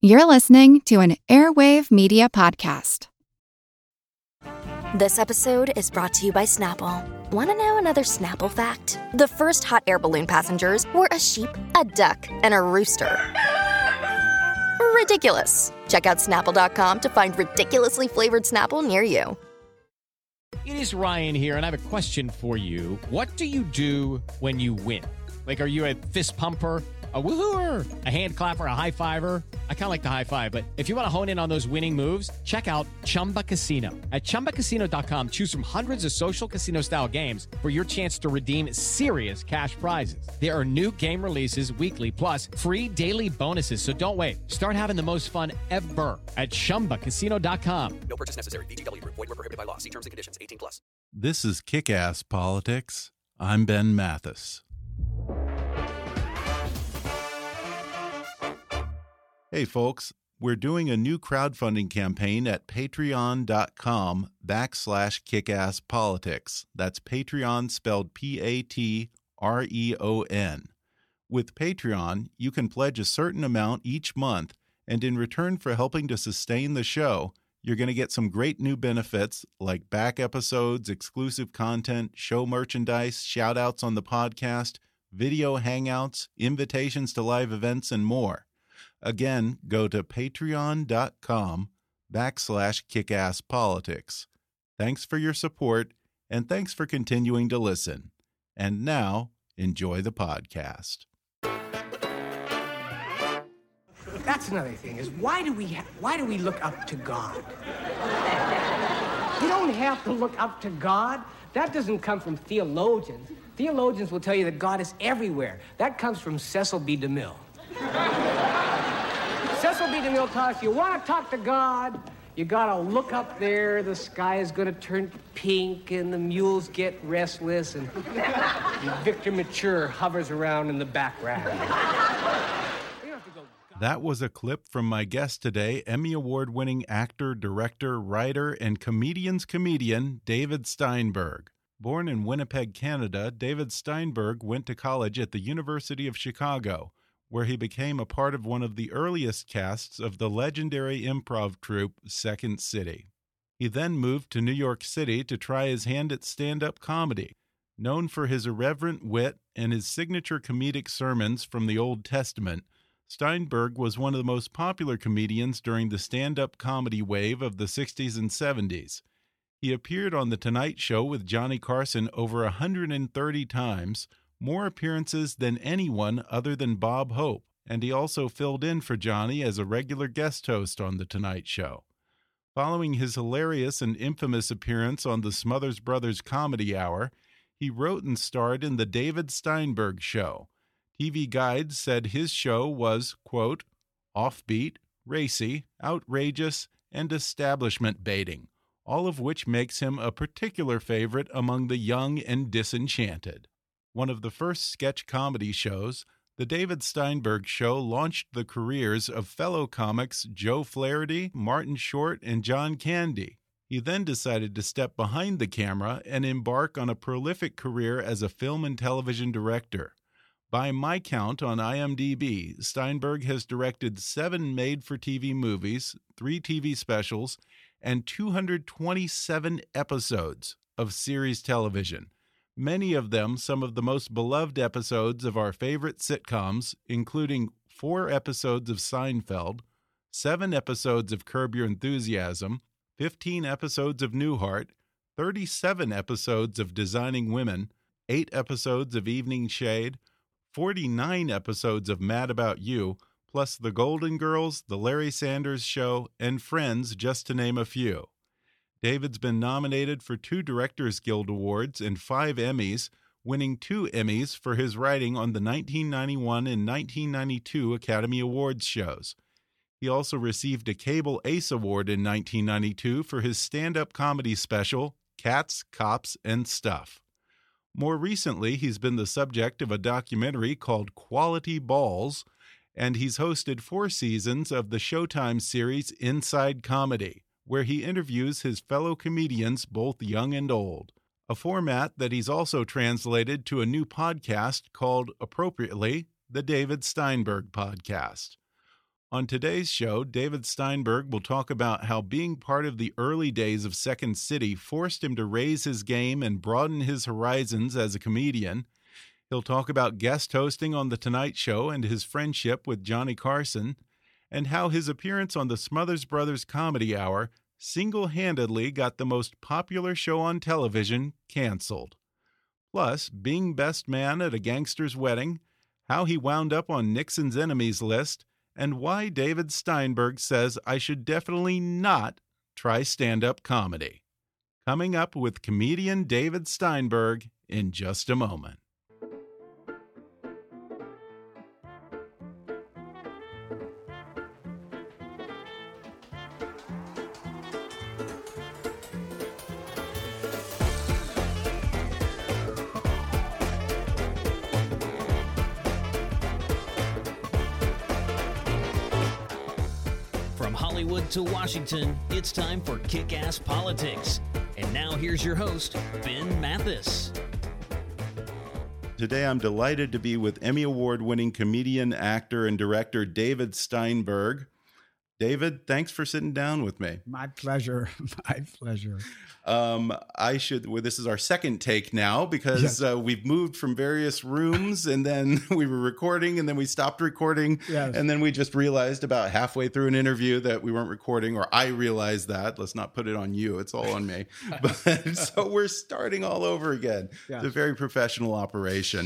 You're listening to an Airwave Media Podcast. This episode is brought to you by Snapple. Want to know another Snapple fact? The first hot air balloon passengers were a sheep, a duck, and a rooster. Ridiculous. Check out Snapple.com to find ridiculously flavored Snapple near you. It is Ryan here, and I have a question for you. What do you do when you win? Like, are you a fist pumper, a woohooer, a hand clapper, a high fiver? I kind of like the high five, but if you want to hone in on those winning moves, check out Chumba Casino. At ChumbaCasino.com, choose from hundreds of social casino-style games for your chance to redeem serious cash prizes. There are new game releases weekly, plus free daily bonuses, so don't wait. Start having the most fun ever at ChumbaCasino.com. No purchase necessary. VGW Group. Void where prohibited by law. See terms and conditions. 18+. This is Kick-Ass Politics. I'm Ben Mathis. Hey folks, we're doing a new crowdfunding campaign at patreon.com/kickasspolitics. That's Patreon spelled Patreon. With Patreon, you can pledge a certain amount each month, and in return for helping to sustain the show, you're going to get some great new benefits like back episodes, exclusive content, show merchandise, shout-outs on the podcast, video hangouts, invitations to live events, and more. Again, go to patreon.com/kickasspolitics. Thanks for your support, and thanks for continuing to listen. And now, enjoy the podcast. That's another thing, is why do we look up to God? You don't have to look up to God. That doesn't come from theologians. Theologians will tell you that God is everywhere. That comes from Cecil B. DeMille. Cecil B. DeMille taught us, you want to talk to God, you got to look up there, the sky is going to turn pink, and the mules get restless, and Victor Mature hovers around in the background. That was a clip from my guest today, Emmy Award-winning actor, director, writer, and comedian David Steinberg. Born in Winnipeg, Canada, David Steinberg went to college at the University of Chicago, where he became a part of one of the earliest casts of the legendary improv troupe Second City. He then moved to New York City to try his hand at stand-up comedy. Known for his irreverent wit and his signature comedic sermons from the Old Testament, Steinberg was one of the most popular comedians during the stand-up comedy wave of the 60s and 70s. He appeared on The Tonight Show with Johnny Carson over 130 times, more appearances than anyone other than Bob Hope, and he also filled in for Johnny as a regular guest host on The Tonight Show. Following his hilarious and infamous appearance on the Smothers Brothers Comedy Hour, he wrote and starred in The David Steinberg Show. TV Guide said his show was, quote, offbeat, racy, outrageous, and establishment baiting, all of which makes him a particular favorite among the young and disenchanted. One of the first sketch comedy shows, The David Steinberg Show launched the careers of fellow comics Joe Flaherty, Martin Short, and John Candy. He then decided to step behind the camera and embark on a prolific career as a film and television director. By my count on IMDb, Steinberg has directed 7 made-for-TV movies, 3 TV specials, and 227 episodes of series television. Many of them some of the most beloved episodes of our favorite sitcoms, including 4 episodes of Seinfeld, 7 episodes of Curb Your Enthusiasm, 15 episodes of Newhart, 37 episodes of Designing Women, 8 episodes of Evening Shade, 49 episodes of Mad About You, plus The Golden Girls, The Larry Sanders Show, and Friends, just to name a few. David's been nominated for 2 Directors Guild Awards and 5 Emmys, winning 2 Emmys for his writing on the 1991 and 1992 Academy Awards shows. He also received a Cable Ace Award in 1992 for his stand-up comedy special, Cats, Cops, and Stuff. More recently, he's been the subject of a documentary called Quality Balls, and he's hosted 4 seasons of the Showtime series Inside Comedy, where he interviews his fellow comedians, both young and old, a format that he's also translated to a new podcast called, appropriately, The David Steinberg Podcast. On today's show, David Steinberg will talk about how being part of the early days of Second City forced him to raise his game and broaden his horizons as a comedian. He'll talk about guest hosting on The Tonight Show and his friendship with Johnny Carson, and how his appearance on the Smothers Brothers Comedy Hour single-handedly got the most popular show on television canceled. Plus, being best man at a gangster's wedding, how he wound up on Nixon's enemies list, and why David Steinberg says I should definitely not try stand-up comedy. Coming up with comedian David Steinberg in just a moment. From Hollywood to Washington, it's time for Kick-Ass Politics. And now here's your host, Ben Mathis. Today I'm delighted to be with Emmy Award-winning comedian, actor, and director David Steinberg. David, thanks for sitting down with me. My pleasure. My pleasure. This is our second take now because we've moved from various rooms and then we were recording and then we stopped recording. Yes. And then we just realized about halfway through an interview that we weren't recording, or I realized that. Let's not put it on you. It's all on me. But so we're starting all over again. Yes. It's a very professional operation.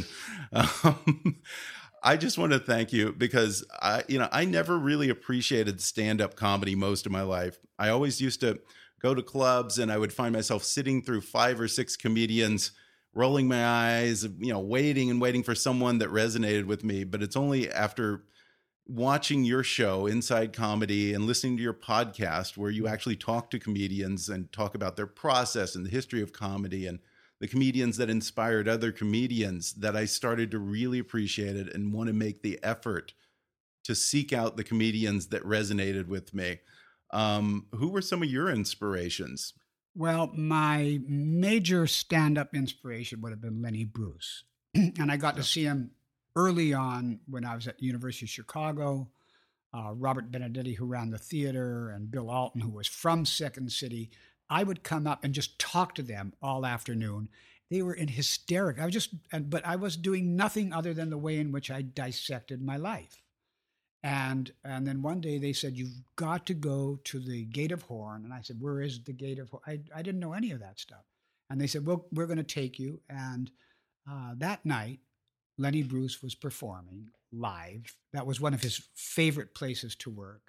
I just want to thank you because I never really appreciated stand-up comedy most of my life. I always used to go to clubs and I would find myself sitting through 5 or 6 comedians, rolling my eyes, waiting and waiting for someone that resonated with me. But it's only after watching your show, Inside Comedy, and listening to your podcast where you actually talk to comedians and talk about their process and the history of comedy and the comedians that inspired other comedians, that I started to really appreciate it and want to make the effort to seek out the comedians that resonated with me. Who were some of your inspirations? Well, my major stand-up inspiration would have been Lenny Bruce. And I got to see him early on when I was at the University of Chicago. Robert Benedetti, who ran the theater, and Bill Alton, who was from Second City. I would come up and just talk to them all afternoon. They were in hysterics. But I was doing nothing other than the way in which I dissected my life. And then one day they said, "You've got to go to the Gate of Horn." And I said, "Where is the Gate of Horn?" I didn't know any of that stuff. And they said, "Well, we're going to take you." And that night, Lenny Bruce was performing live. That was one of his favorite places to work.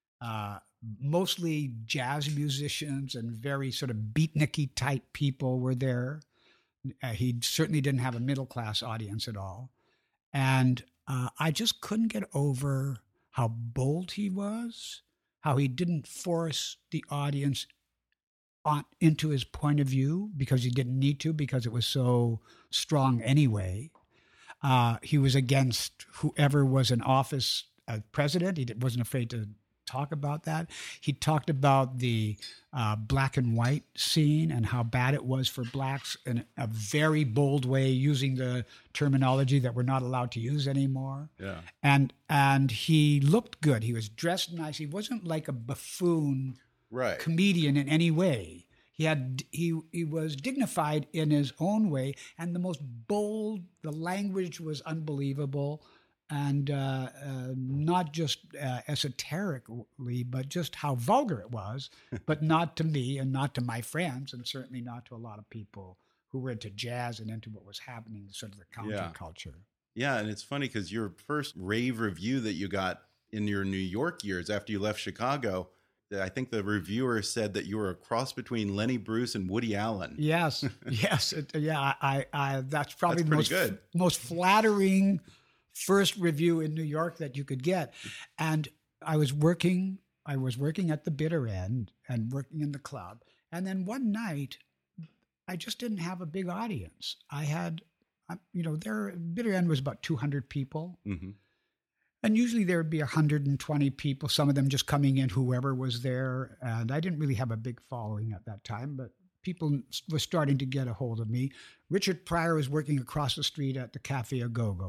Mostly jazz musicians and very sort of beatniky type people were there. He certainly didn't have a middle-class audience at all. And I just couldn't get over how bold he was, how he didn't force the audience into his point of view because he didn't need to, because it was so strong anyway. He was against whoever was in office as president. He wasn't afraid to talk about that. He talked about the black and white scene and how bad it was for blacks in a very bold way, using the terminology that we're not allowed to use anymore. Yeah. And he looked good. He was dressed nice. He wasn't like a buffoon comedian in any way. He was dignified in his own way, and the most bold. The language was unbelievable. And not just esoterically, but just how vulgar it was, but not to me and not to my friends, and certainly not to a lot of people who were into jazz and into what was happening, sort of the counterculture. Yeah, and it's funny because your first rave review that you got in your New York years after you left Chicago, I think the reviewer said that you were a cross between Lenny Bruce and Woody Allen. Yes, yes. That's probably the most flattering first review in New York that you could get. And I was working at the bitter end and working in the club. And then one night, I just didn't have a big audience. I had, their bitter end was about 200 people. Mm-hmm. And usually there would be 120 people, some of them just coming in, whoever was there. And I didn't really have a big following at that time, but people were starting to get a hold of me. Richard Pryor was working across the street at the Cafe A Go-Go.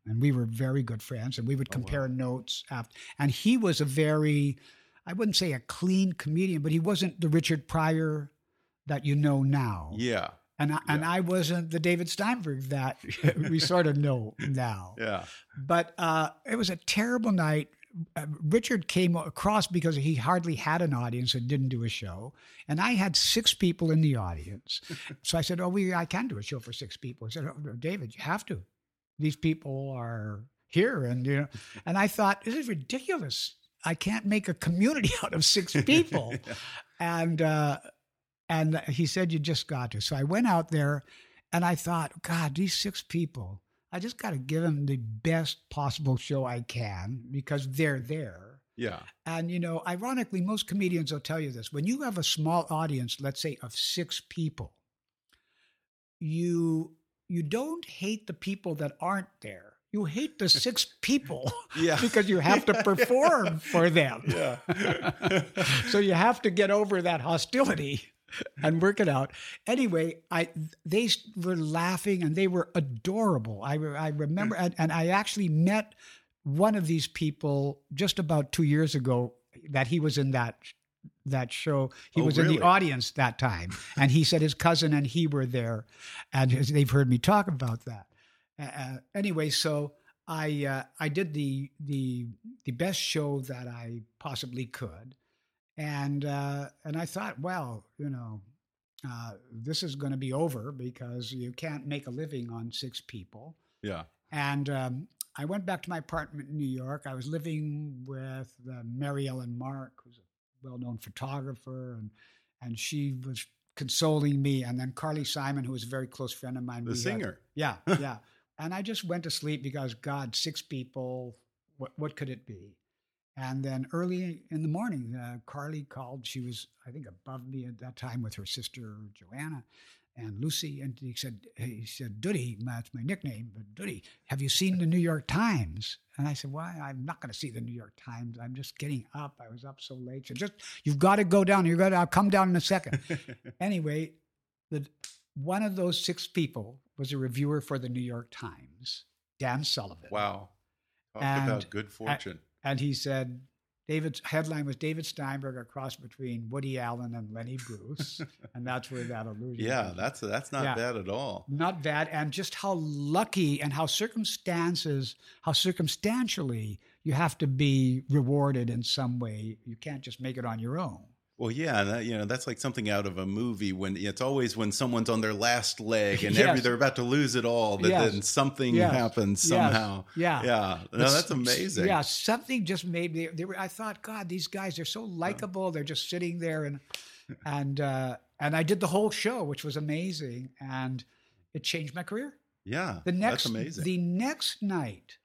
And we were very good friends, and we would compare notes after. And he was a very, I wouldn't say a clean comedian, but he wasn't the Richard Pryor that you know now. Yeah. And I wasn't the David Steinberg that we sort of know now. Yeah. But it was a terrible night. Richard came across because he hardly had an audience and didn't do a show. And I had 6 people in the audience. So I said, I can do a show for 6 people. He said, David, you have to. These people are here. And, and I thought, this is ridiculous. I can't make a community out of 6 people. Yeah. And he said, you just got to. So I went out there and I thought, God, these 6 people, I just got to give them the best possible show I can because they're there. Yeah. And, ironically, most comedians will tell you this. When you have a small audience, let's say of 6 people, you don't hate the people that aren't there. You hate the 6 people because you have to perform for them. Yeah. So you have to get over that hostility and work it out. Anyway, they were laughing and they were adorable. I remember, and I actually met one of these people just about 2 years ago that he was in that show. He was in the audience that time. And he said his cousin and he were there. And they've heard me talk about that. Anyway, so I did the best show that I possibly could. And I thought, well, this is going to be over because you can't make a living on 6 people. Yeah. And I went back to my apartment in New York. I was living with Mary Ellen Mark, who's a well-known photographer, and she was consoling me. And then Carly Simon, who was a very close friend of mine. The singer. Yeah. And I just went to sleep because, God, 6 people, what could it be? And then early in the morning, Carly called. She was, I think, above me at that time with her sister, Joanna, and Lucy. And he said, Duddy, that's my nickname, but Duddy, have you seen the New York Times? And I said, why? I'm not going to see the New York Times. I'm just getting up. I was up so late. She said, you've got to go down. I'll come down in a second. Anyway, one of those 6 people was a reviewer for the New York Times, Dan Sullivan. Wow. Talk about good fortune. And he said, David's headline was David Steinberg, a cross between Woody Allen and Lenny Bruce. And that's where that allusion Yeah, that's not bad at all. Not bad. And just how lucky and how circumstantially you have to be rewarded in some way. You can't just make it on your own. Well, yeah, that's like something out of a movie when it's always when someone's on their last leg and they're about to lose it all, but then something happens somehow. Yeah. No, that's amazing. Yeah, something just made me. I thought, God, these guys are so likable. They're just sitting there, and I did the whole show, which was amazing, and it changed my career. Yeah, that's amazing. The next night,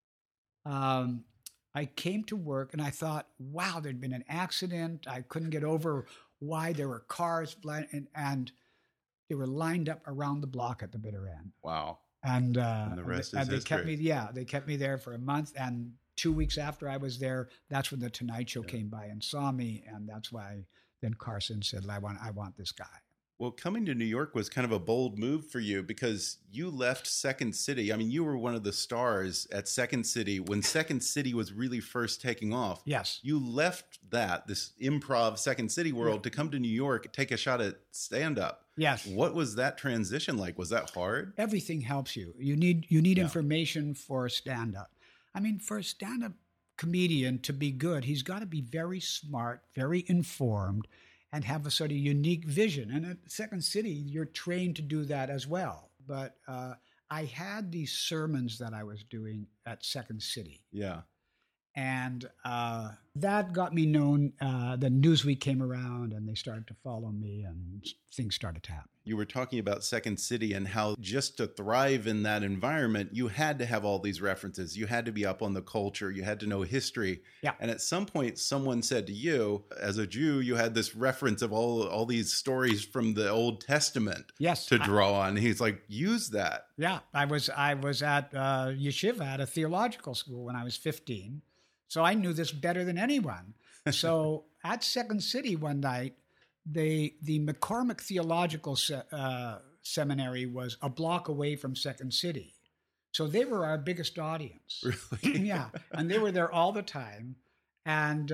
I came to work and I thought, wow, there'd been an accident. I couldn't get over why there were cars and they were lined up around the block at the bitter end. Wow. And the rest is history. They kept me there for a month. And 2 weeks after I was there, that's when the Tonight Show came by and saw me. And that's why then Carson said, I want this guy. Well, coming to New York was kind of a bold move for you because you left Second City. I mean, you were one of the stars at Second City when Second City was really first taking off. Yes. You left this improv Second City world to come to New York, take a shot at stand-up. Yes. What was that transition like? Was that hard? Everything helps you. You need information for stand-up. I mean, for a stand-up comedian to be good, he's got to be very smart, very informed, and have a sort of unique vision. And at Second City, you're trained to do that as well. But I had these sermons that I was doing at Second City. Yeah. And that got me known. The Newsweek came around and they started to follow me and things started to happen. You were talking about Second City and how just to thrive in that environment, you had to have all these references. You had to be up on the culture. You had to know history. Yeah. And at some point, someone said to you, as a Jew, you had this reference of all these stories from the Old Testament to draw on. He's like, use that. Yeah. I was at yeshiva at a theological school when I was 15. So I knew this better than anyone. So at Second City one night, the McCormick Theological Seminary was a block away from Second City. So they were our biggest audience. Really? Yeah, and they were there all the time, and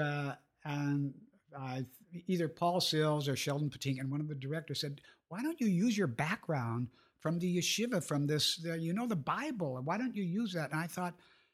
either Paul Sills or Sheldon Patinkin, and one of the directors said, "Why don't you use your background from the yeshiva, from this, the Bible, and why don't you use that?" And I thought,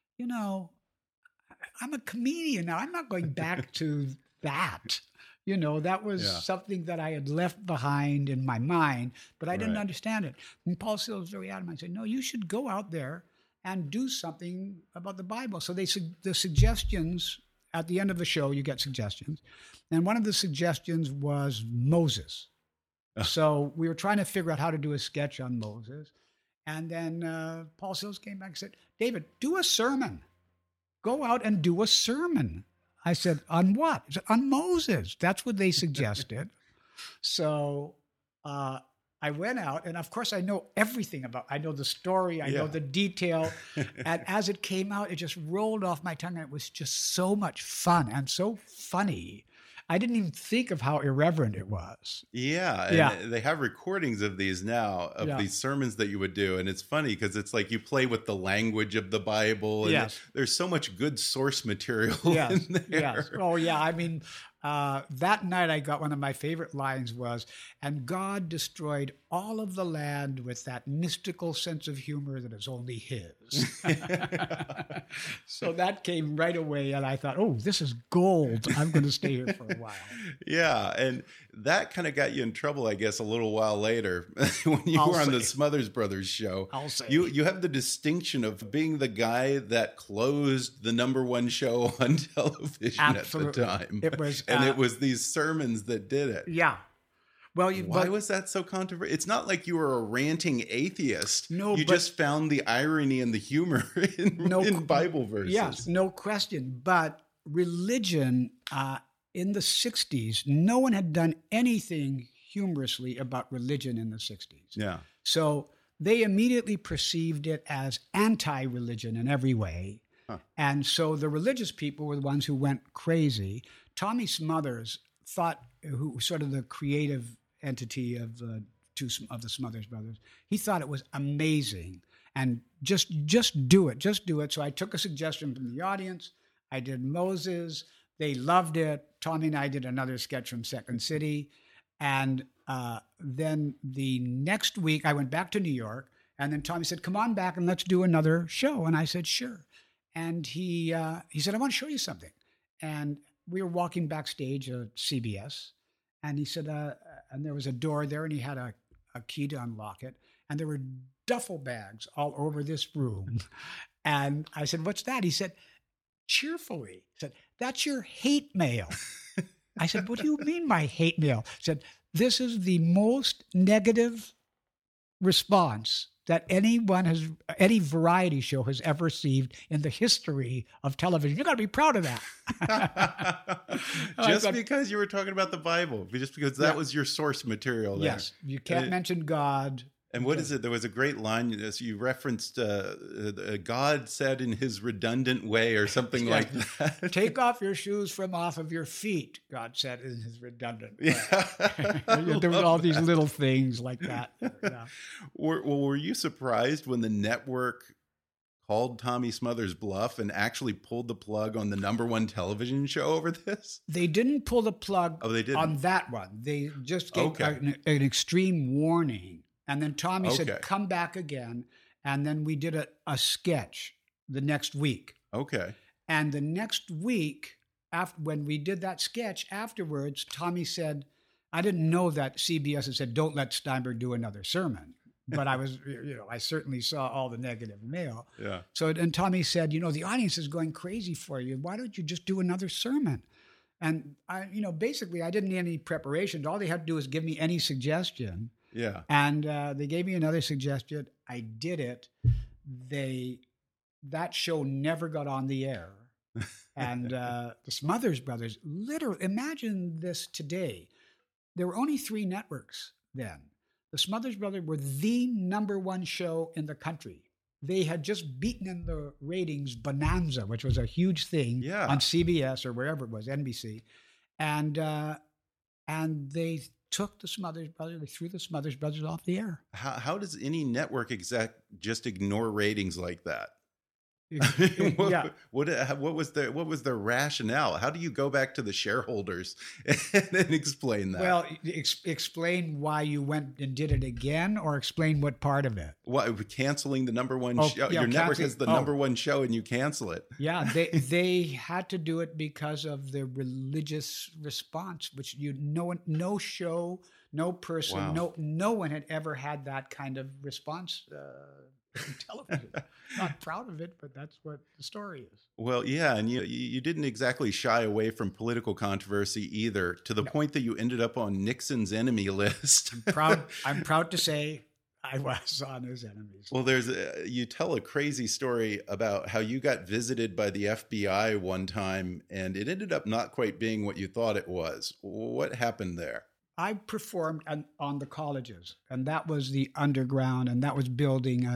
I'm a comedian now. I'm not going back to that. That was something that I had left behind in my mind, but I didn't understand it. And Paul Sills was very adamant. I said, "No, you should go out there and do something about the Bible." So the suggestions, at the end of the show, you get suggestions. And one of the suggestions was Moses. So we were trying to figure out how to do a sketch on Moses. And then Paul Sills came back and said, "David, do a sermon. Go out and do a sermon." I said, "On what?" He said, "On Moses." That's what they suggested. So I went out, and of course I know everything I know the story, I know the detail. And as it came out, it just rolled off my tongue. And it was just so much fun and so funny. I didn't even think of how irreverent it was. Yeah. And they have recordings of these now, of these sermons that you would do. And it's funny because it's like you play with the language of the Bible. And there's so much good source material in there. Yes. Oh, yeah. I mean, that night I got one of my favorite lines was, "And God destroyed all of the land with that mystical sense of humor that is only his." So that came right away. And I thought, oh, this is gold. I'm going to stay here for a while. Yeah. And that kind of got you in trouble, I guess, a little while later when you were on the Smothers Brothers show. I'll say. You have the distinction of being the guy that closed the #1 show on television at the time. It was, and it was these sermons that did it. Yeah. Well, why was that so controversial? It's not like you were a ranting atheist. No, you just found the irony and the humor in Bible verses. Yes, no question. But religion in the 60s, no one had done anything humorously about religion in the 60s. Yeah. So they immediately perceived it as anti-religion in every way. Huh. And so the religious people were the ones who went crazy. Tommy Smothers who was sort of the creative entity of the Smothers Brothers, he thought it was amazing. And just do it. So I took a suggestion from the audience. I did Moses. They loved it. Tommy and I did another sketch from Second City. And then the next week, I went back to New York. And then Tommy said, "Come on back and let's do another show." And I said, "Sure." And he said, "I want to show you something." And we were walking backstage at CBS. And he said, and there was a door there, and he had a key to unlock it. And there were duffel bags all over this room. And I said, "What's that?" He said, cheerfully, said, "That's your hate mail." I said, "What do you mean by hate mail?" He said, "This is the most negative response that any variety show has ever received in the history of television. You got to be proud of that." Just because you were talking about the Bible, just because that was your source material there. Yes, you can't mention God. And what is it? There was a great line you referenced. God said in his redundant way, or something like that. "Take off your shoes from off of your feet," God said in his redundant way. There were all these little things like that. Yeah. Were you surprised when the network called Tommy Smothers bluff and actually pulled the plug on the #1 television show over this? They didn't pull the plug on that one. They just gave an extreme warning. And then Tommy said, "Come back again." And then we did a sketch the next week. Okay. And the next week, when we did that sketch afterwards, Tommy said, I didn't know that CBS had said, "Don't let Steinberg do another sermon." But I was, I certainly saw all the negative mail. Yeah. So, and Tommy said, "The audience is going crazy for you. Why don't you just do another sermon?" And basically I didn't need any preparation. All they had to do was give me any suggestion. Yeah. And they gave me another suggestion. I did it. That show never got on the air. And the Smothers Brothers, literally, imagine this today. There were only 3 networks then. The Smothers Brothers were the #1 show in the country. They had just beaten in the ratings Bonanza, which was a huge thing on CBS or wherever it was, NBC. And they took the Smothers Brothers, they threw the Smothers Brothers off the air. How does any network exec just ignore ratings like that? Yeah. What was their rationale? How do you go back to the shareholders and explain that? Well, explain why you went and did it again, or explain what part of it. What, canceling the number one show? Yeah, your network has the number one show and you cancel it. Yeah, they had to do it because of the religious response, which no show, no person, Wow. no one had ever had that kind of response in television. Not proud of it, but that's what the story is. Well, yeah, and you didn't exactly shy away from political controversy either, to the point that you ended up on Nixon's enemy list. I'm proud to say I was on his enemies. Well, you tell a crazy story about how you got visited by the FBI one time, and it ended up not quite being what you thought it was. What happened there? I performed on the colleges, and that was the underground, and that was building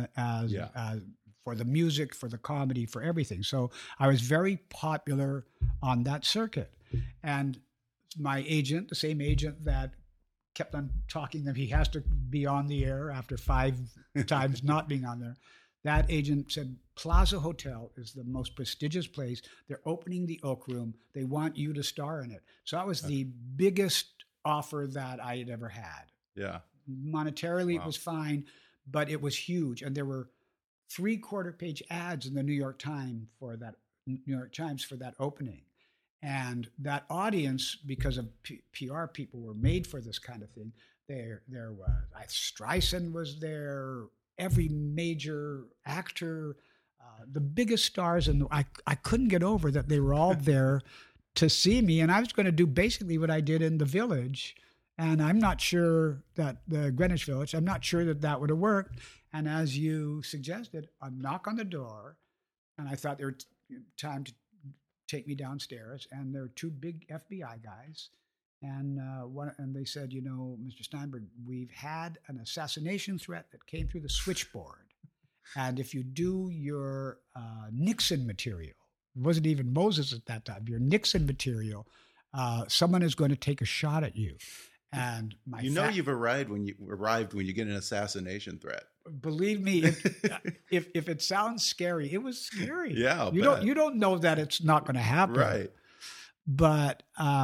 for the music, for the comedy, for everything. So I was very popular on that circuit. And my agent, the same agent that kept on talking that he has to be on the air after 5 times not being on there, that agent said, Plaza Hotel is the most prestigious place. They're opening the Oak Room. They want you to star in it. So that was the biggest offer that I had ever had. Yeah. Monetarily, It was fine, but it was huge. And there were 3-quarter-page ads in the New York Times for that opening. And that audience, because of PR people, were made for this kind of thing. There was Streisand was there, every major actor, the biggest stars, and I couldn't get over that they were all there to see me. And I was going to do basically what I did in the Village. And I'm not sure that the Greenwich Village, I'm not sure that would have worked. And as you suggested, a knock on the door, and I thought there was time to take me downstairs. And there were 2 big FBI guys. And they said, Mr. Steinberg, we've had an assassination threat that came through the switchboard. And if you do your Nixon material, it wasn't even Moses at that time, your Nixon material, someone is going to take a shot at you. And you've arrived when you get an assassination threat. Believe me, if it sounds scary, it was scary. Yeah, you don't know that it's not going to happen, right? But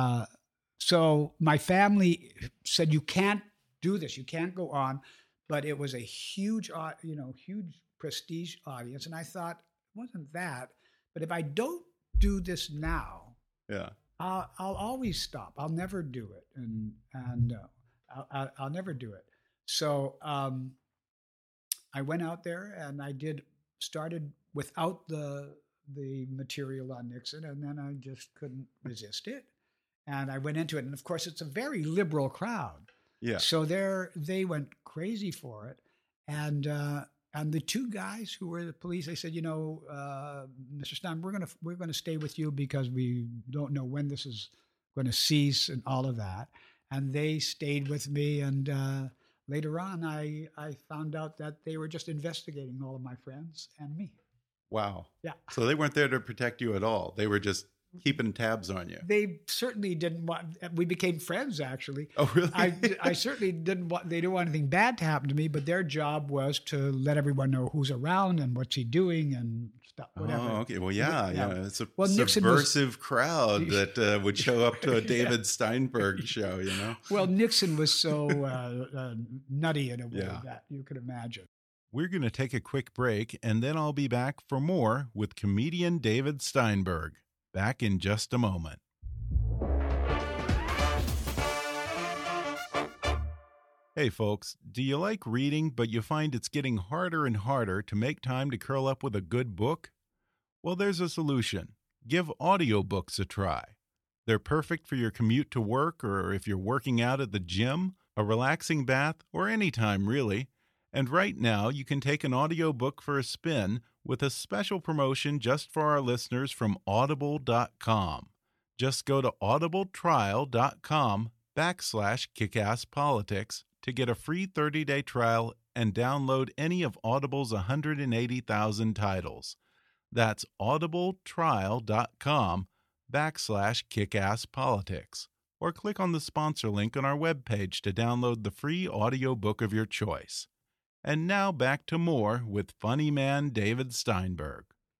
so my family said, you can't do this, you can't go on. But it was a huge, huge prestige audience, and I thought it wasn't that. But if I don't do this now, I'll always stop. I'll never do it, and I'll never do it. So I went out there and I started without the material on Nixon, and then I just couldn't resist it, and I went into it. And of course, it's a very liberal crowd. Yeah. So they went crazy for it, and the 2 guys who were the police, they said, Mr. Stein, we're gonna stay with you because we don't know when this is going to cease and all of that. And they stayed with me, and later on, I found out that they were just investigating all of my friends and me. Wow. Yeah. So they weren't there to protect you at all. They were just keeping tabs on you. They certainly didn't want. We became friends, actually. Oh, really? I certainly didn't want. They didn't want anything bad to happen to me, but their job was to let everyone know who's around and what's he doing and stuff. Whatever. Oh, okay. Well, yeah. It's a Nixon subversive crowd that would show up to a David Steinberg show. Well, Nixon was so nutty in a way that you could imagine. We're going to take a quick break, and then I'll be back for more with comedian David Steinberg. Back in just a moment. Hey folks, do you like reading, but you find it's getting harder and harder to make time to curl up with a good book? Well, there's a solution. Give audiobooks a try. They're perfect for your commute to work, or if you're working out at the gym, a relaxing bath, or any time really. And right now, you can take an audiobook for a spin with a special promotion just for our listeners from Audible.com. Just go to audibletrial.com/kickasspolitics to get a free 30-day trial and download any of Audible's 180,000 titles. That's audibletrial.com/kickasspolitics. or click on the sponsor link on our webpage to download the free audiobook of your choice. And now back to more with funny man David Steinberg.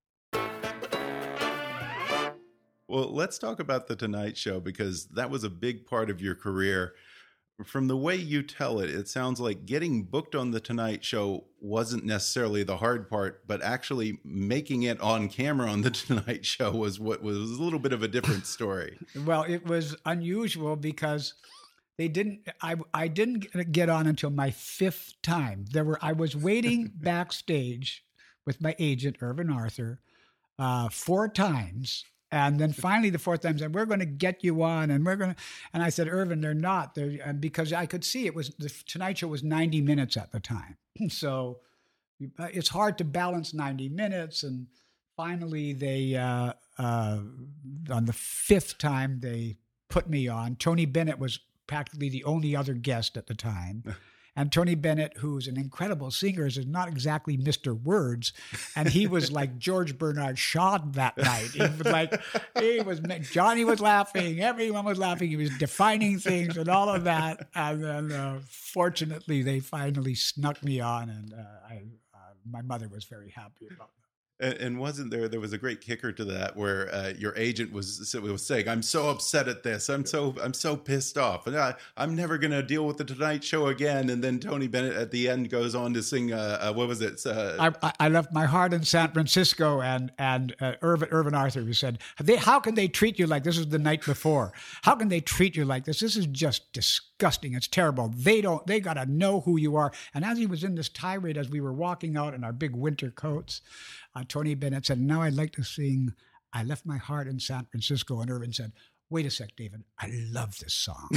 Well, let's talk about The Tonight Show, because that was a big part of your career. From the way you tell it, it sounds like getting booked on The Tonight Show wasn't necessarily the hard part, but actually making it on camera on The Tonight Show was what was a little bit of a different story. Well, it was unusual because they didn't. I didn't get on until my fifth time. I was waiting backstage with my agent Irvin Arthur 4 times. And then finally, the fourth time, said, "We're going to get you on," and And I said, "Irvin, they're not." Because I could see the Tonight Show was 90 minutes at the time, so it's hard to balance 90 minutes. And finally, they on the 5th time they put me on. Tony Bennett was practically the only other guest at the time. And Tony Bennett, who's an incredible singer, is not exactly Mr. Words. And he was like George Bernard Shaw that night. Johnny was laughing. Everyone was laughing. He was defining things and all of that. And then fortunately, they finally snuck me on. And my mother was very happy about that. And wasn't there was a great kicker to that where your agent was saying, "I'm so upset at this. I'm so pissed off. And I'm never going to deal with the Tonight Show again." And then Tony Bennett at the end goes on to sing, what was it? I left my heart in San Francisco, and Irvin Arthur, who said, "How can they treat you like this?" Is the night before. "How can they treat you like this? This is just disgusting. It's terrible. They got to know who you are." And as he was in this tirade, as we were walking out in our big winter coats, Tony Bennett said, "Now I'd like to sing I Left My Heart in San Francisco." And Irvin said, "Wait a sec, David, I love this song."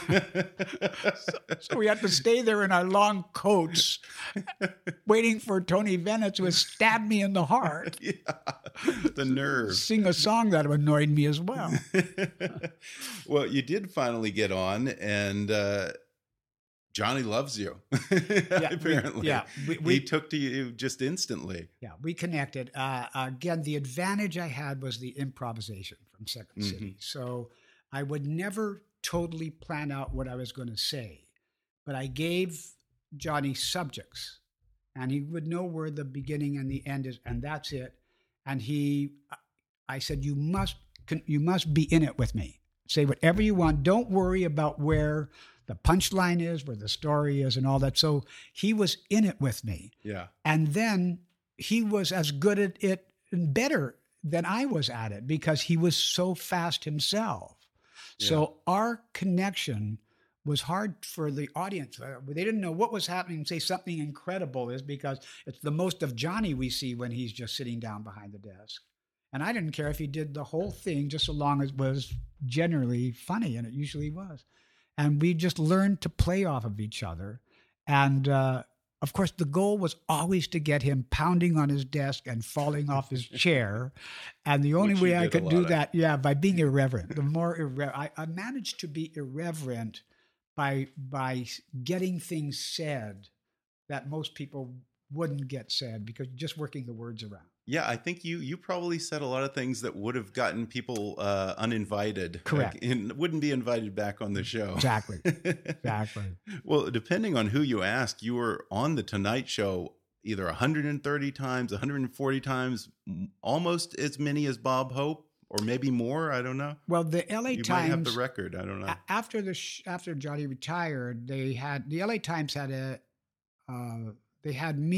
so we had to stay there in our long coats waiting for Tony Bennett to stab me in the heart. Yeah, the nerve. Sing a song that annoyed me as well. Well, you did finally get on, and Johnny loves you. Apparently. He took to you just instantly. Yeah, we connected. Again, the advantage I had was the improvisation from Second City. So I would never totally plan out what I was going to say, but I gave Johnny subjects, and he would know where the beginning and the end is, and that's it. And I said, you must be in it with me. Say whatever you want. Don't worry about where the punchline is, where the story is, and all that. So he was in it with me. Yeah. And then he was as good at it and better than I was at it because he was so fast himself. Yeah. So our connection was hard for the audience. They didn't know what was happening. Say something incredible is because it's the most of Johnny we see when he's just sitting down behind the desk. And I didn't care if he did the whole thing just so long as it was generally funny, and it usually was. And we just learned to play off of each other. And of course, the goal was always to get him pounding on his desk and falling off his chair. And the only way I could do that, by being irreverent. The more I managed to be irreverent by getting things said that most people wouldn't get said because just working the words around. Yeah, I think you probably said a lot of things that would have gotten people uninvited. Correct. And wouldn't be invited back on the show. Exactly. Exactly. Well, depending on who you ask, you were on The Tonight Show either 130 times, 140 times, almost as many as Bob Hope, or maybe more. I don't know. Well, the LA you Times might have the record. I don't know. After Johnny retired, the LA Times had they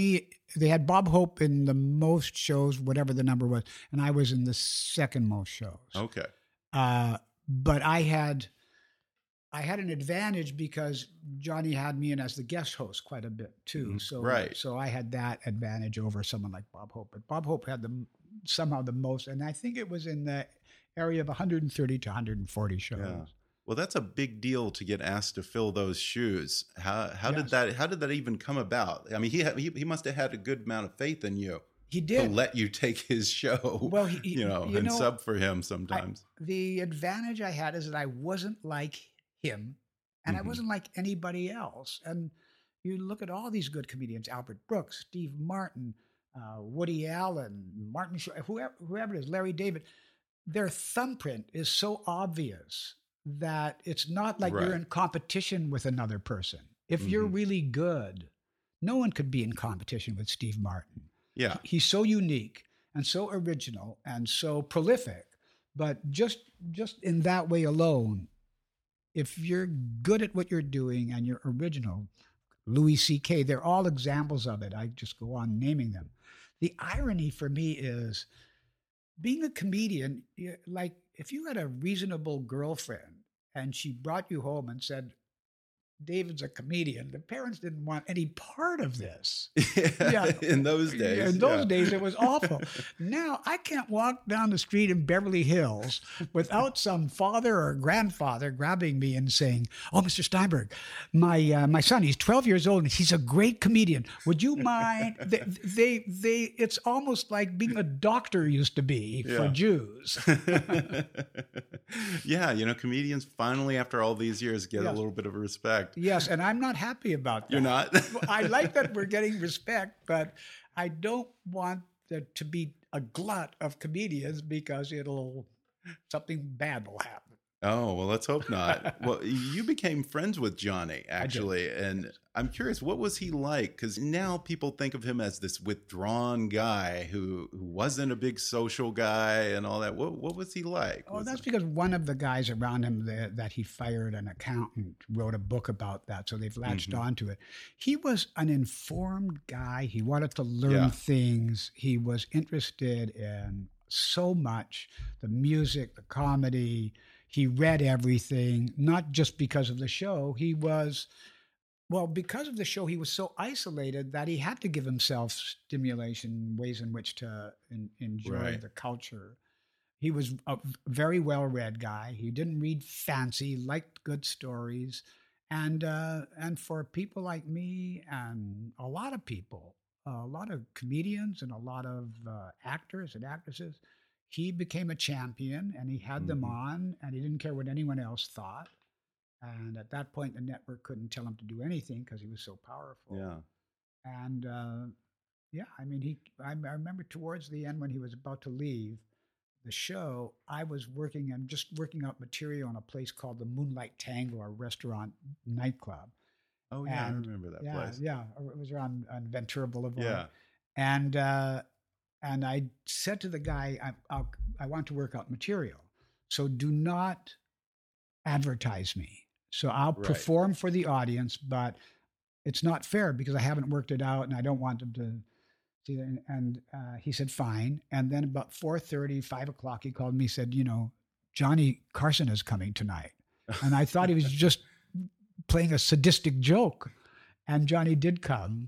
had Bob Hope in the most shows, whatever the number was, and I was in the second most shows. Okay. But I had an advantage because Johnny had me in as the guest host quite a bit too. So right. So I had that advantage over someone like Bob Hope. But Bob Hope had somehow the most, and I think it was in the area of 130 to 140 shows. Yeah. Well, that's a big deal to get asked to fill those shoes. How did that even come about? I mean, he must have had a good amount of faith in you. He did. To let you take his show. Well, and sub for him sometimes. The advantage I had is that I wasn't like him, and I wasn't like anybody else. And you look at all these good comedians: Albert Brooks, Steve Martin, Woody Allen, Martin Short, whoever it is, Larry David. Their thumbprint is so obvious that it's not like Right. you're in competition with another person. If you're really good, no one could be in competition with Steve Martin. Yeah. He's so unique and so original and so prolific, but just in that way alone, if you're good at what you're doing and you're original, Louis C.K., they're all examples of it. I just go on naming them. The irony for me is being a comedian, like if you had a reasonable girlfriend and she brought you home and said, David's a comedian, the parents didn't want any part of this. Yeah. In those days. In those days, it was awful. Now, I can't walk down the street in Beverly Hills without some father or grandfather grabbing me and saying, "Oh, Mr. Steinberg, my son, he's 12 years old and he's a great comedian. Would you mind?" It's almost like being a doctor used to be for Jews. Yeah, comedians finally, after all these years, get a Yes. little bit of respect. Yes, and I'm not happy about that. You're not? I like that we're getting respect, but I don't want there to be a glut of comedians because something bad will happen. Oh, well, let's hope not. Well, you became friends with Johnny, actually. And I'm curious, what was he like? Because now people think of him as this withdrawn guy who wasn't a big social guy and all that. What was he like? Oh, that's because one of the guys around him that he fired, an accountant, wrote a book about that. So they've latched onto it. He was an informed guy. He wanted to learn things. He was interested in so much, the music, the comedy. He read everything, not just because of the show. Because of the show, he was so isolated that he had to give himself stimulation, ways in which to enjoy the culture. He was a very well-read guy. He didn't read fancy, liked good stories. And for people like me and a lot of people, a lot of comedians and a lot of actors and actresses, he became a champion and he had them on and he didn't care what anyone else thought. And at that point, the network couldn't tell him to do anything because he was so powerful. Yeah. And I remember towards the end when he was about to leave the show, I was working out material on a place called the Moonlight Tango, a restaurant nightclub. Oh, yeah, I remember that place. Yeah, it was on Ventura Boulevard. Yeah. And I said to the guy, I want to work out material. So do not advertise me. So I'll perform for the audience, but it's not fair because I haven't worked it out and I don't want them to see that. And he said, fine. And then about 4:30, 5 o'clock, he called me, said, Johnny Carson is coming tonight. And I thought he was just playing a sadistic joke. And Johnny did come.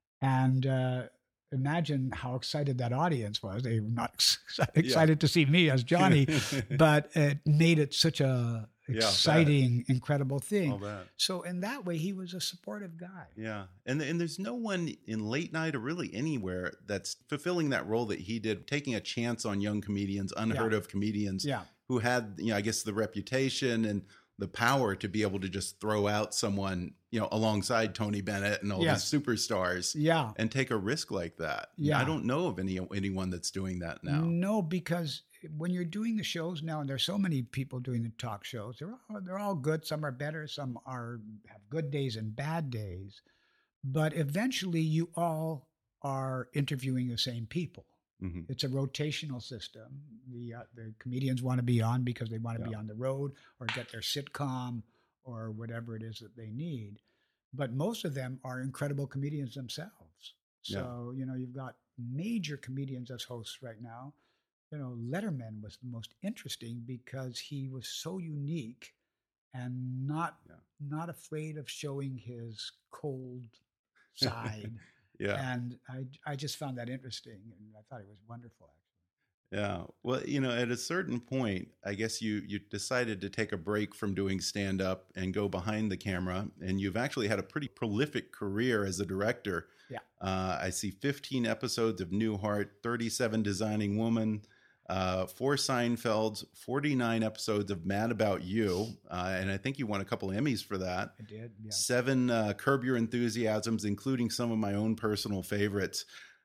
And imagine how excited that audience was. They were not excited to see me as Johnny, but it made it such a exciting, incredible thing. So in that way, he was a supportive guy. Yeah. And there's no one in late night or really anywhere that's fulfilling that role that he did, taking a chance on young comedians, unheard of comedians who had, I guess, the reputation and the power to be able to just throw out someone, alongside Tony Bennett and all these superstars and take a risk like that. Yeah. I don't know of anyone that's doing that now. No, because when you're doing the shows now, and there's so many people doing the talk shows, they're all good. Some are better. Some have good days and bad days. But eventually you all are interviewing the same people. Mm-hmm. It's a rotational system. The comedians want to be on because they want to be on the road or get their sitcom or whatever it is that they need. But most of them are incredible comedians themselves. So, you've got major comedians as hosts right now. Letterman was the most interesting because he was so unique and not afraid of showing his cold side. And I just found that interesting, and I thought it was wonderful, actually. Yeah. Well, at a certain point, I guess you decided to take a break from doing stand-up and go behind the camera, and you've actually had a pretty prolific career as a director. Yeah. I see 15 episodes of Newhart, 37 Designing Woman, 4 Seinfelds, 49 episodes of Mad About You, and I think you won a couple Emmys for that. I did, yeah. 7 Curb Your Enthusiasms, including some of my own personal favorites.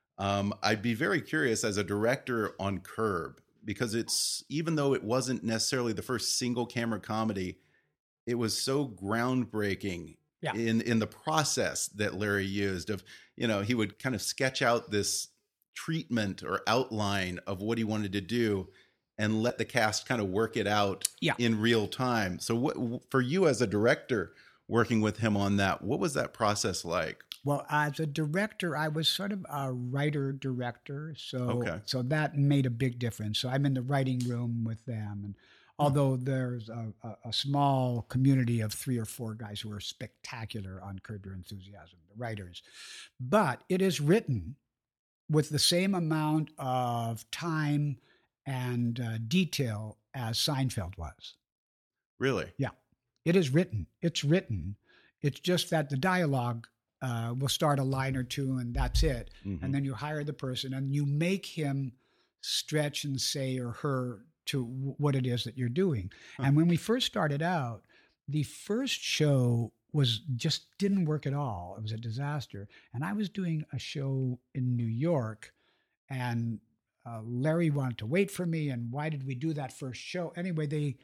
I'd be very curious as a director on Curb, because even though it wasn't necessarily the first single camera comedy, it was so groundbreaking Yeah. in the process that Larry used of, he would kind of sketch out this treatment or outline of what he wanted to do and let the cast kind of work it out in real time. So what, for you as a director working with him on that, what was that process like? Well, as a director, I was sort of a writer-director, so that made a big difference. So I'm in the writing room with them, and although there's a small community of 3 or 4 guys who are spectacular on Curb Your Enthusiasm, the writers, but it is written with the same amount of time and detail as Seinfeld was. Really? Yeah, it is written. It's written. It's just that the dialogue will start a line or two and that's it. Mm-hmm. And then you hire the person and you make him stretch and say or her to what it is that you're doing. Huh. And when we first started out, the first show just didn't work at all. It was a disaster. And I was doing a show in New York and Larry wanted to wait for me. And why did we do that first show? Anyway,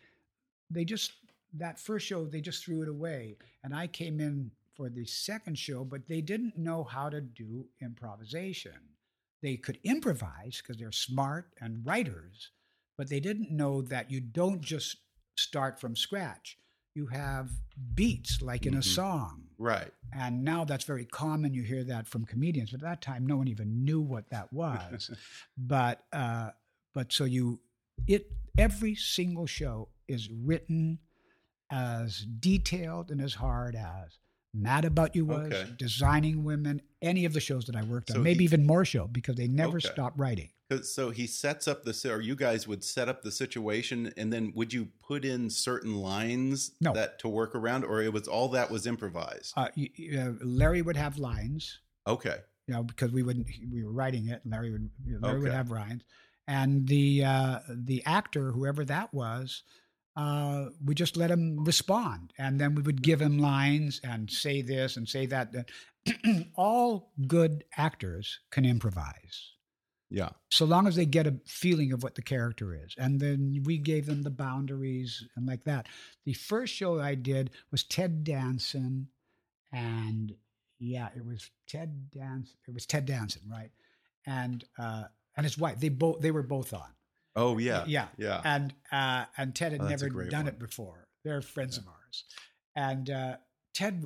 that first show, they just threw it away. And I came in for the second show, but they didn't know how to do improvisation. They could improvise because they're smart and writers, but they didn't know that you don't just start from scratch. You have beats like in a song. Right. And now that's very common. You hear that from comedians. But at that time, no one even knew what that was. But so every single show is written as detailed and as hard as Mad About You was, Designing Women, any of the shows that I worked on, maybe even more show, because they never stopped writing. So he sets up or you guys would set up the situation, and then would you put in certain lines that to work around, or it was all that was improvised? Larry would have lines. Okay. Because we were writing it, and Larry would have lines, and the actor, whoever that was, we just let him respond. And then we would give him lines and say this and say that. All good actors can improvise. Yeah. So long as they get a feeling of what the character is. And then we gave them the boundaries and like that. The first show I did was Ted Danson. And it was Ted Danson, right? And his wife. They were both on. Oh yeah, yeah. And Ted had never done it before. They're friends of ours, and Ted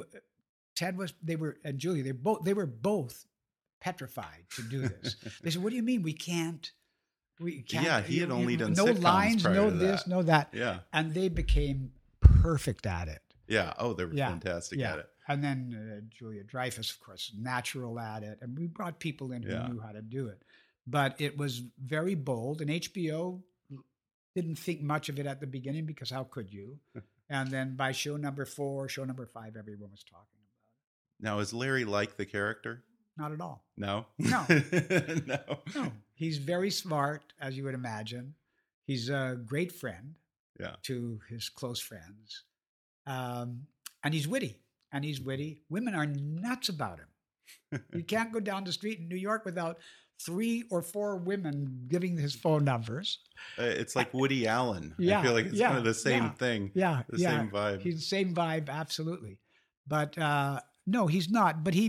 and Julia. They were both petrified to do this. They said, "What do you mean we can't?" Yeah, he had only done no sitcoms lines, prior no to this, that. no that. Yeah, and they became perfect at it. Yeah. Oh, they were fantastic at it. And then Julia Dreyfus, of course, natural at it, and we brought people in who knew how to do it. But it was very bold, and HBO didn't think much of it at the beginning because how could you? And then by show number 4, show number 5, everyone was talking about it. Now, is Larry like the character? Not at all. No? No. No. He's very smart, as you would imagine. He's a great friend to his close friends. And he's witty. Women are nuts about him. You can't go down the street in New York without 3 or 4 women giving his phone numbers. It's like Woody Allen. I feel like it's kind of the same thing. Yeah. Same vibe. He's the same vibe, absolutely. But no, he's not. But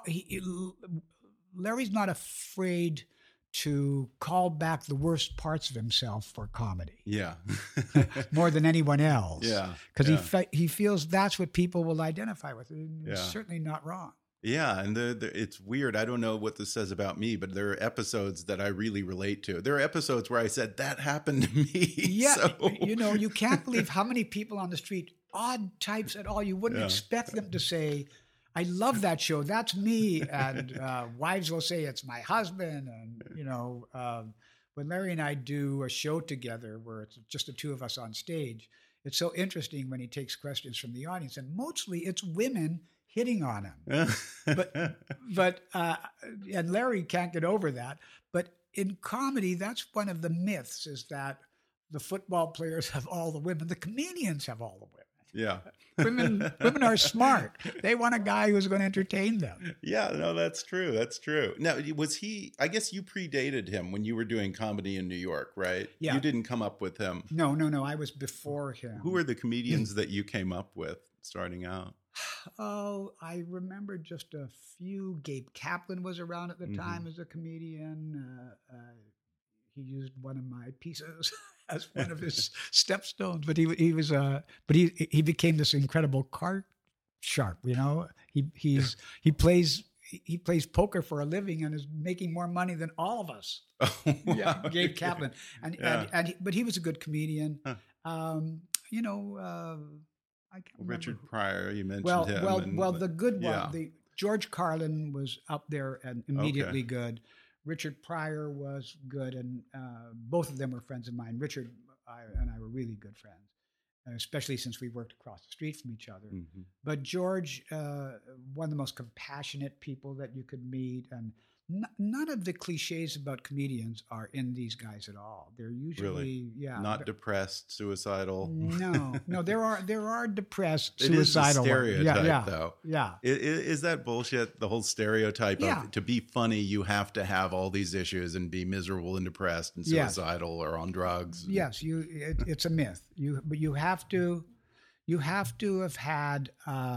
Larry's not afraid to call back the worst parts of himself for comedy. Yeah. More than anyone else. Yeah. Because he feels that's what people will identify with. It's certainly not wrong. Yeah, and it's weird. I don't know what this says about me, but there are episodes that I really relate to. There are episodes where I said, that happened to me. Yeah, so. You can't believe how many people on the street, odd types at all, you wouldn't expect them to say, I love that show, that's me. And wives will say, it's my husband. And, when Larry and I do a show together where it's just the two of us on stage, it's so interesting when he takes questions from the audience. And mostly it's women hitting on him. but and Larry can't get over that. But in comedy, that's one of the myths, is that the football players have all the women. The comedians have all the women. Yeah. Women are smart. They want a guy who's going to entertain them. Yeah, no, that's true. That's true. Now, was he, I guess you predated him when you were doing comedy in New York, right? Yeah. You didn't come up with him. No. I was before him. Who were the comedians that you came up with starting out? Oh, I remember just a few. Gabe Kaplan was around at the time as a comedian. He used one of my pieces as one of his stepstones, but he became this incredible card sharp. You know, he plays poker for a living and is making more money than all of us. Oh, wow. Yeah, Gabe Kaplan, but he was a good comedian. Huh. You know. I can't remember. Richard Pryor, you mentioned him. Well, the good one, yeah. George Carlin was up there and immediately good. Richard Pryor was good, and both of them were friends of mine. Richard and I were really good friends, especially since we worked across the street from each other. Mm-hmm. But George, one of the most compassionate people that you could meet, and none of the cliches about comedians are in these guys at all. They're usually not depressed, suicidal. No, there are depressed, it suicidal. It is a stereotype, though. Yeah, is that bullshit? The whole stereotype of to be funny, you have to have all these issues and be miserable and depressed and suicidal or on drugs. Yes, it's a myth. But you have to have had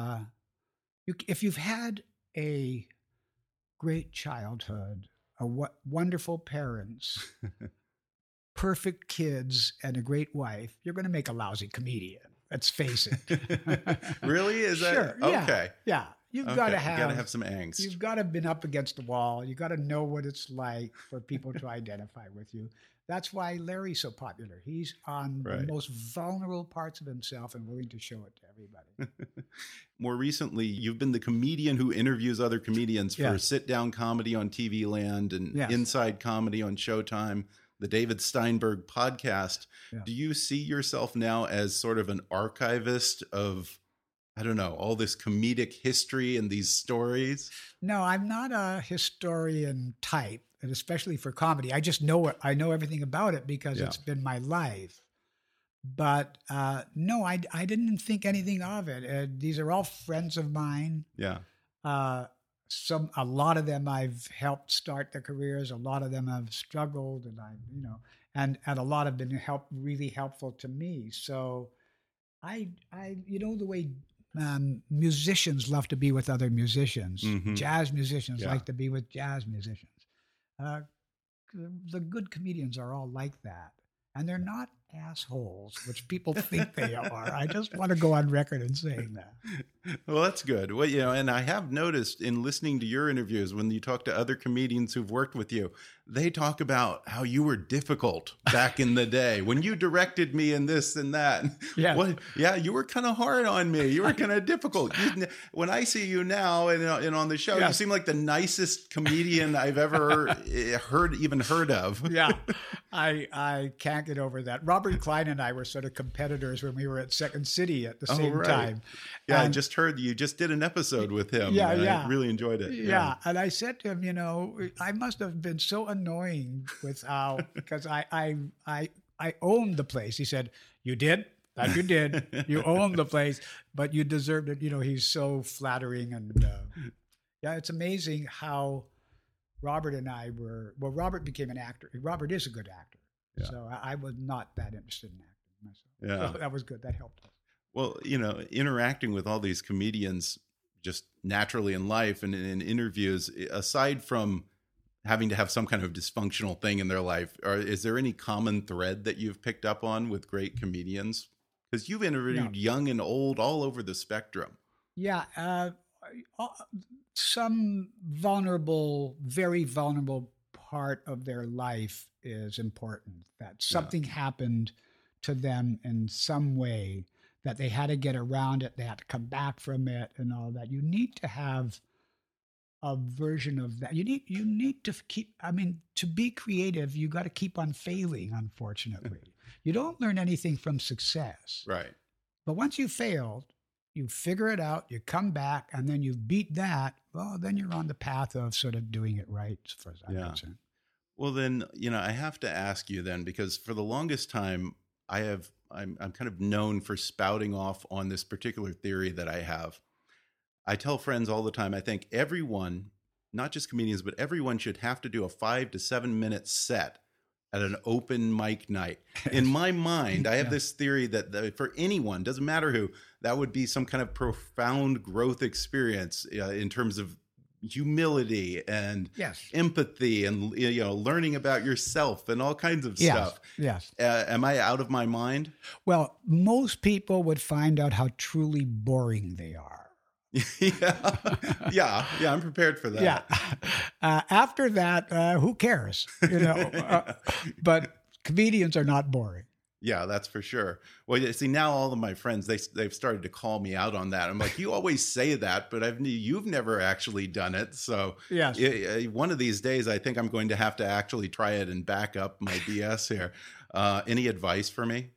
if you've had a great childhood, wonderful parents, perfect kids, and a great wife, you're going to make a lousy comedian. Let's face it. Really? Is that sure? Okay? Yeah. You've got to have some angst. You've got to have been up against the wall. You've got to know what it's like for people to identify with you. That's why Larry's so popular. He's on the most vulnerable parts of himself and willing to show it to everybody. More recently, you've been the comedian who interviews other comedians for sit-down comedy on TV Land and Inside Comedy on Showtime, the David Steinberg podcast. Yeah. Do you see yourself now as sort of an archivist of, I don't know, all this comedic history and these stories? No, I'm not a historian type, and especially for comedy. I just know it. I know everything about it because it's been my life. But no, I didn't think anything of it. These are all friends of mine. Yeah. A lot of them I've helped start their careers. A lot of them have struggled, and a lot have been really helpful to me. So I the way musicians love to be with other musicians. Mm-hmm. Jazz musicians like to be with jazz musicians. The good comedians are all like that. And they're not assholes, which people think they are. I just want to go on record in saying that. Well, that's good. Well, and I have noticed in listening to your interviews, when you talk to other comedians who've worked with you, they talk about how you were difficult back in the day when you directed me in this and that. Yeah. You were kind of hard on me. You were kind of difficult. When I see you now and on the show, you seem like the nicest comedian I've ever heard of. Yeah. I can't get over that. Robert Klein and I were sort of competitors when we were at Second City at the same time. Yeah, I just heard you just did an episode with him. Yeah. I really enjoyed it. Yeah. And I said to him, I must have been so annoying with how, because I owned the place. He said, "You did? That you did. You owned the place, but you deserved it." He's so flattering. And it's amazing how Robert and I were, Robert became an actor. Robert is a good actor. Yeah. So I was not that interested in acting myself. Yeah. So that was good. That helped us. Well, interacting with all these comedians just naturally in life and in interviews, aside from having to have some kind of dysfunctional thing in their life, is there any common thread that you've picked up on with great comedians? Because you've interviewed young and old all over the spectrum. Yeah. Some very vulnerable part of their life is important, that something happened to them in some way that they had to get around it, they had to come back from it and all that. You need to have a version of that. You need to keep, to be creative, you got to keep on failing, unfortunately. You don't learn anything from success. Right. But once you failed, you figure it out, you come back, and then you beat that, well, then you're on the path of sort of doing it right, as far as I'm concerned. Well, then, I have to ask you then, because for the longest time, I have I'm kind of known for spouting off on this particular theory that I have. I tell friends all the time, I think everyone, not just comedians, but everyone should have to do a 5 to 7 minute set at an open mic night. In my mind, I have this theory that for anyone, doesn't matter who, that would be some kind of profound growth experience in terms of humility and empathy and learning about yourself and all kinds of stuff. Yes. Am I out of my mind? Well, most people would find out how truly boring they are. Yeah, I'm prepared for that. Yeah. After that, who cares? But comedians are not boring. Yeah, that's for sure. Well, you see, now all of my friends, they've started to call me out on that. I'm like, you always say that, but you've never actually done it. So yes. One of these days, I think I'm going to have to actually try it and back up my BS here. Any advice for me?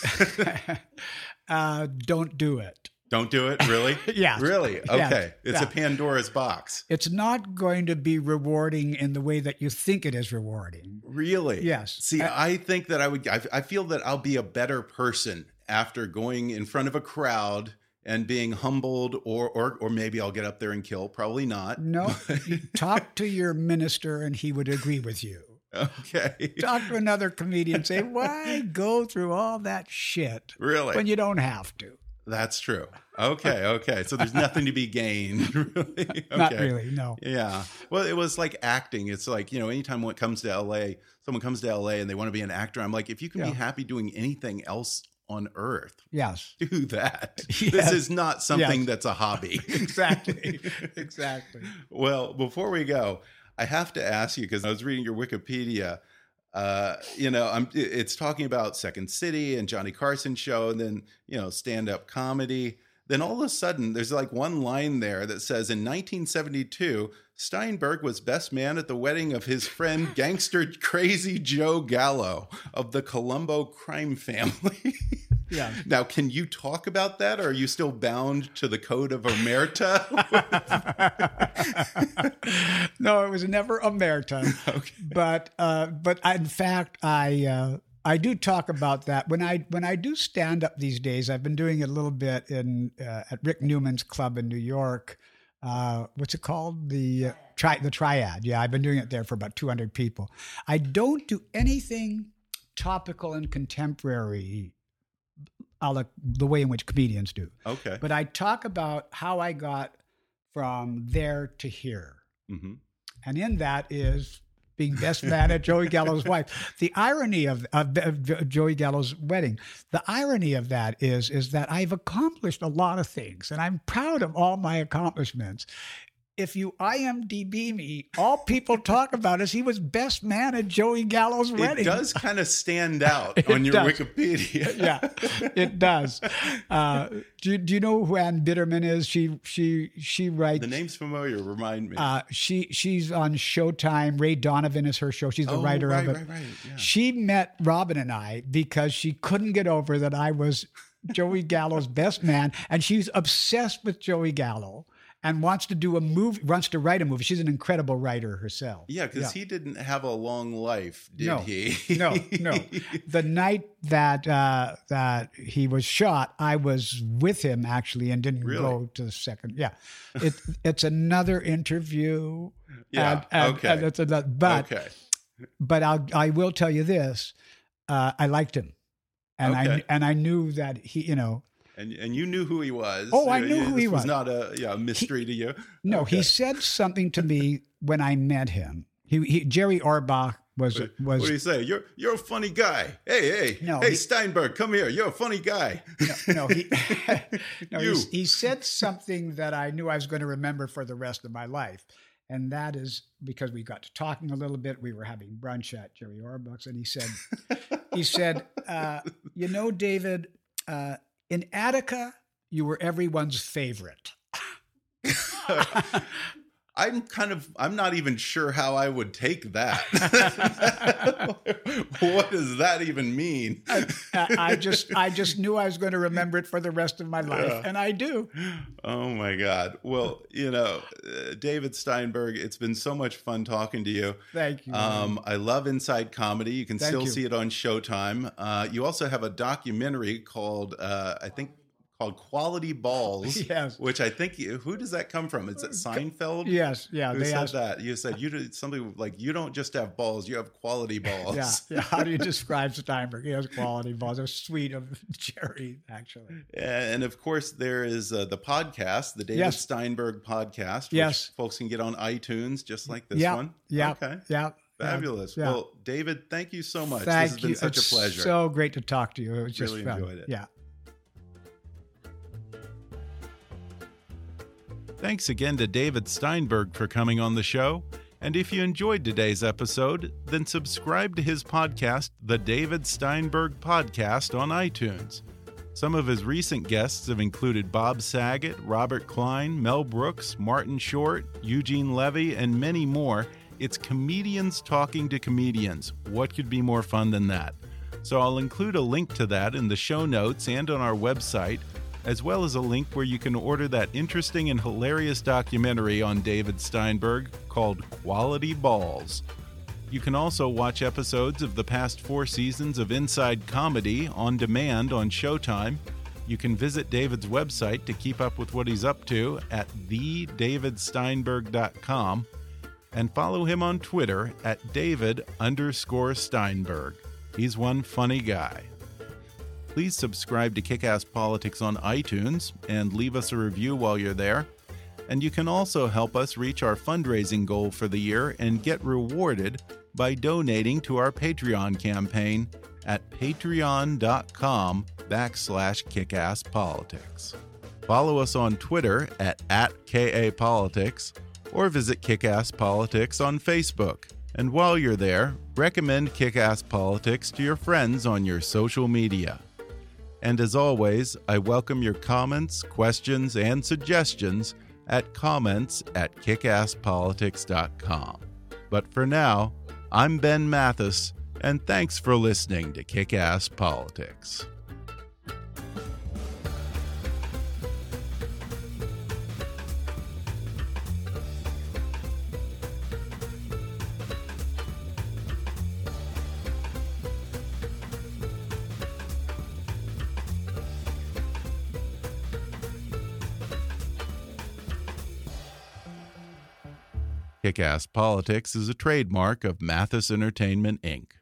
Don't do it. Don't do it? Really? Yeah. Really? Okay. Yes. It's a Pandora's box. It's not going to be rewarding in the way that you think it is rewarding. Really? Yes. See, I think that I feel that I'll be a better person after going in front of a crowd and being humbled, or maybe I'll get up there and kill. Probably not. No. You talk to your minister and he would agree with you. Okay. Talk to another comedian and say, why go through all that shit when you don't have to? That's true. Okay. So there's nothing to be gained, really. Okay. Not really, no. Yeah. Well, it was like acting. It's like, anytime someone comes to LA and they want to be an actor, I'm like, if you can be happy doing anything else on earth, do that. Yes. This is not something that's a hobby. Exactly. Well, before we go, I have to ask you, because I was reading your Wikipedia, it's talking about Second City and Johnny Carson show, and then, stand-up comedy. Then all of a sudden, there's like one line there that says, in 1972, Steinberg was best man at the wedding of his friend gangster Crazy Joe Gallo of the Colombo crime family. Yeah. Now, can you talk about that, or are you still bound to the code of omerta? No, it was never omerta. Okay. But in fact, I do talk about that when I do stand up these days. I've been doing it a little bit at Rick Newman's club in New York. What's it called? The Triad. Yeah, I've been doing it there for about 200 people. I don't do anything topical and contemporary, the way in which comedians do. Okay. But I talk about how I got from there to here. Mm-hmm. And in that is being best man at Joey Gallo's wife. The irony of Joey Gallo's wedding, the irony of that is that I've accomplished a lot of things, and I'm proud of all my accomplishments. If you IMDb me, all people talk about is he was best man at Joey Gallo's wedding. It does kind of stand out on your Wikipedia. Yeah, it does. Do you know who Ann Bitterman is? She writes. The name's familiar. Remind me. She's on Showtime. Ray Donovan is her show. She's the writer of it. Right. Yeah. She met Robin and I because she couldn't get over that I was Joey Gallo's best man, and she's obsessed with Joey Gallo. And wants to write a movie. She's an incredible writer herself. Yeah, because he didn't have a long life, did he? No. The night that he was shot, I was with him actually and didn't go to the second. Yeah, it's another interview. Yeah. And it's another, but I will tell you this: I liked him, and I knew that he, And you knew who he was. Oh, I knew who he was. It was not a mystery to you. No, he said something to me when I met him. Jerry Orbach was. What do you say? You're a funny guy. Hey, Steinberg, come here. You're a funny guy. He said something that I knew I was going to remember for the rest of my life. And that is because we got to talking a little bit. We were having brunch at Jerry Orbach's, and he said, David, in Attica, you were everyone's favorite. I'm not even sure how I would take that. What does that even mean? I just knew I was going to remember it for the rest of my life, and I do. Oh my God. Well, David Steinberg, it's been so much fun talking to you. Thank you. I love Inside Comedy. You can still you. see it on Showtime. You also have a documentary called, called Quality Balls. Yes. Which I think, who does that come from? Is it Seinfeld? Yes. Yeah. Who said that? You said you did something like, you don't just have balls, you have quality balls. Yeah. How do you describe Steinberg? He has quality balls. They're sweet of Jerry, actually. And of course, there is the podcast, the David Steinberg podcast, which folks can get on iTunes, just like this one. Yeah. Okay. Yeah. Fabulous. Yeah. Well, David, thank you so much. Thank this has been such a pleasure. So great to talk to you. It was just really fun. enjoyed it. Yeah. Thanks again to David Steinberg for coming on the show. And if you enjoyed today's episode, then subscribe to his podcast, The David Steinberg Podcast, on iTunes. Some of his recent guests have included Bob Saget, Robert Klein, Mel Brooks, Martin Short, Eugene Levy, and many more. It's comedians talking to comedians. What could be more fun than that? So I'll include a link to that in the show notes and on our website, as well as a link where you can order that interesting and hilarious documentary on David Steinberg called Quality Balls. You can also watch episodes of the past 4 seasons of Inside Comedy on demand on Showtime. You can visit David's website to keep up with what he's up to at thedavidsteinberg.com and follow him on Twitter at David_Steinberg. He's one funny guy. Please subscribe to Kick-Ass Politics on iTunes and leave us a review while you're there. And you can also help us reach our fundraising goal for the year and get rewarded by donating to our Patreon campaign at patreon.com/kickasspolitics. Follow us on Twitter at @KAPolitics or visit Kick-Ass Politics on Facebook. And while you're there, recommend Kick-Ass Politics to your friends on your social media. And as always, I welcome your comments, questions, and suggestions at comments@kickasspolitics.com. But for now, I'm Ben Mathis, and thanks for listening to Kick-Ass Politics. Kick-Ass Politics is a trademark of Mathis Entertainment, Inc.